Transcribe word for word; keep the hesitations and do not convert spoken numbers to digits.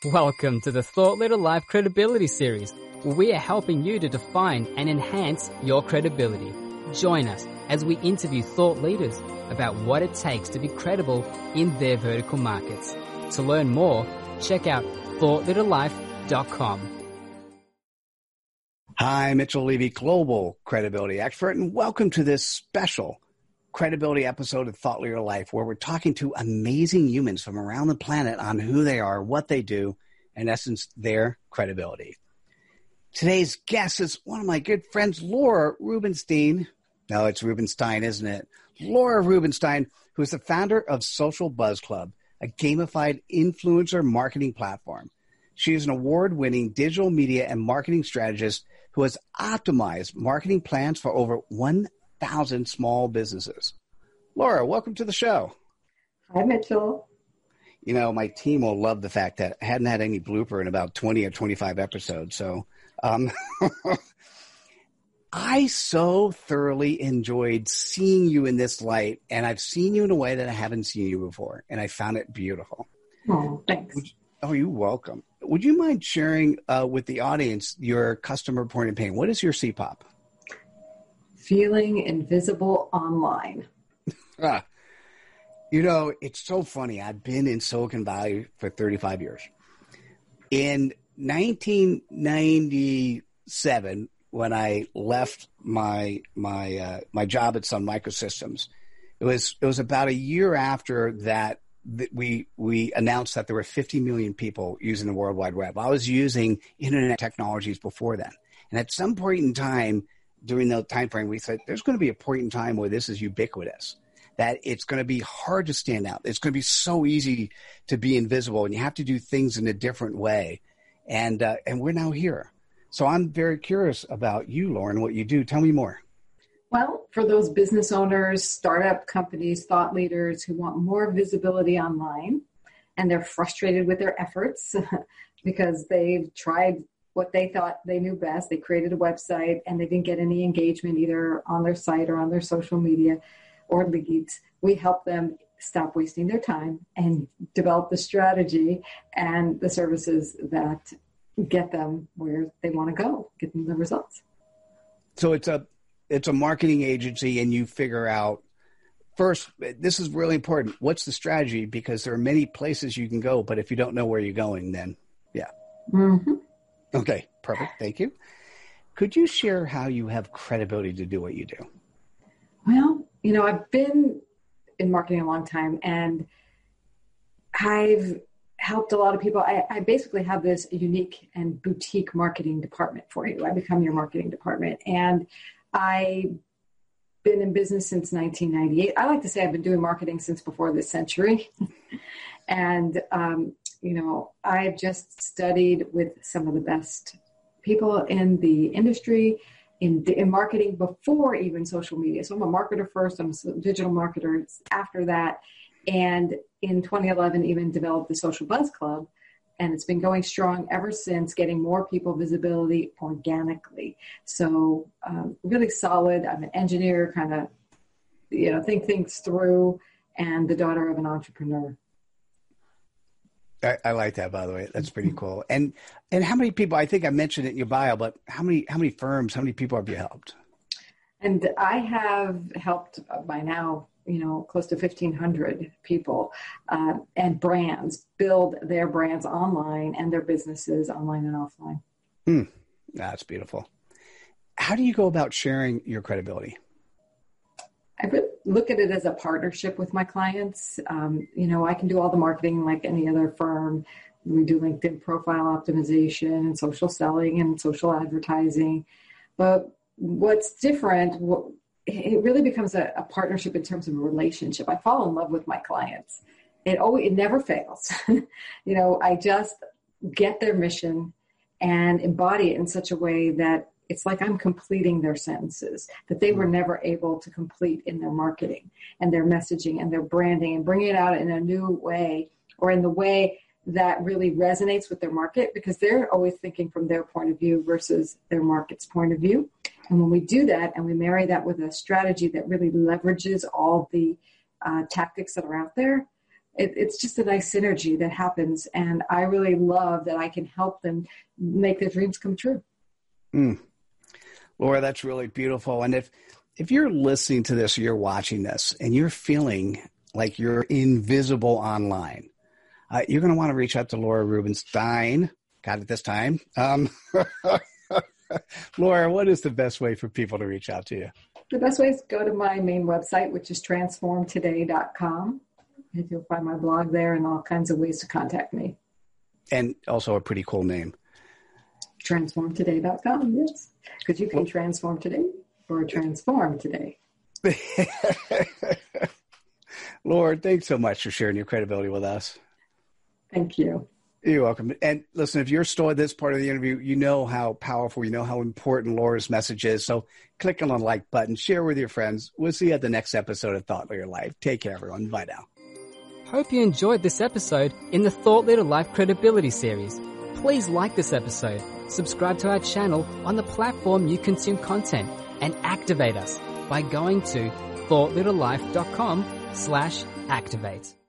Welcome to the Thought Leader Life Credibility Series, where we are helping you to define and enhance your credibility. Join us as we interview thought leaders about what it takes to be credible in their vertical markets. To learn more, check out thought leader life dot com. Hi, Mitchell Levy, Global Credibility Expert, and welcome to this special credibility episode of Thought Leader Life, where we're talking to amazing humans from around the planet on who they are, what they do, in essence, their credibility. Today's guest is one of my good friends, Laura Rubenstein. No, it's Rubenstein, isn't it? Laura Rubenstein, who is the founder of Social Buzz Club, a gamified influencer marketing platform. She is an award-winning digital media and marketing strategist who has optimized marketing plans for over one thousand small businesses. Laura, welcome to the show. Hi, Mitchell. You know, my team will love the fact that I hadn't had any blooper in about twenty or twenty-five episodes. So um, I so thoroughly enjoyed seeing you in this light, and I've seen you in a way that I haven't seen you before, and I found it beautiful. Oh, thanks. Would, oh, you're welcome. Would you mind sharing uh, with the audience your customer point of pain? What is your C POP? Feeling invisible online. Ah, you know, it's so funny. I've been in Silicon Valley for thirty-five years. In nineteen ninety-seven, when I left my my uh, my job at Sun Microsystems, it was it was about a year after that that we we announced that there were fifty million people using the World Wide Web. I was using internet technologies before then, and at some point in time during that time frame, we said there's going to be a point in time where this is ubiquitous, that it's going to be hard to stand out. It's going to be so easy to be invisible, and you have to do things in a different way. And uh, and we're now here. So I'm very curious about you, Lauren, what you do. Tell me more. Well, for those business owners, startup companies, thought leaders who want more visibility online, and they're frustrated with their efforts because they've tried what they thought they knew best. They created a website and they didn't get any engagement either on their site or on their social media or leads. We help them stop wasting their time and develop the strategy and the services that get them where they want to go, get them the results. So it's a it's a marketing agency, and you figure out first, this is really important. What's the strategy? Because there are many places you can go, but if you don't know where you're going, then yeah. Mm-hmm. Okay, perfect. Thank you. Could you share how you have credibility to do what you do? Well, you know, I've been in marketing a long time, and I've helped a lot of people. I, I basically have this unique and boutique marketing department for you. I become your marketing department. And I've been in business since nineteen ninety-eight. I like to say I've been doing marketing since before this century. and, um, you know, I've just studied with some of the best people in the industry, in, in marketing before even social media. So I'm a marketer first, I'm a digital marketer after that. And in twenty eleven, even developed the Social Buzz Club. And it's been going strong ever since, getting more people visibility organically. So um, really solid. I'm an engineer, kind of, you know, think things through, and the daughter of an entrepreneur. I, I like that, by the way. That's pretty cool. And and how many people, I think I mentioned it in your bio, but how many how many firms, how many people have you helped? And I have helped by now, you know, close to fifteen hundred people uh, and brands build their brands online and their businesses online and offline. Hmm. That's beautiful. How do you go about sharing your credibility? I really look at it as a partnership with my clients. Um, you know, I can do all the marketing like any other firm. We do LinkedIn profile optimization and social selling and social advertising. But what's different, what, it really becomes a, a partnership in terms of a relationship. I fall in love with my clients. It always, it never fails. you know, I just get their mission and embody it in such a way that it's like I'm completing their sentences that they were never able to complete in their marketing and their messaging and their branding, and bringing it out in a new way, or in the way that really resonates with their market, because they're always thinking from their point of view versus their market's point of view. And when we do that and we marry that with a strategy that really leverages all the uh, tactics that are out there, it, it's just a nice synergy that happens. And I really love that I can help them make their dreams come true. Mm. Laura, that's really beautiful. And if, if you're listening to this, or you're watching this and you're feeling like you're invisible online, uh, you're going to want to reach out to Laura Rubenstein. Got it this time. Um, Laura, what is the best way for people to reach out to you? The best way is go to my main website, which is transform today dot com. And you'll find my blog there and all kinds of ways to contact me. And also a pretty cool name. transform today dot com, yes. Because you can transform today or transform today. Laura, thanks so much for sharing your credibility with us. Thank you. You're welcome. And listen, if you're still at this part of the interview, you know how powerful, you know how important Laura's message is. So click on the like button, share with your friends. We'll see you at the next episode of Thought Leader Life. Take care, everyone. Bye now. Hope you enjoyed this episode in the Thought Leader Life Credibility series. Please like this episode, subscribe to our channel on the platform you consume content, and activate us by going to thought leader life dot com slash activate.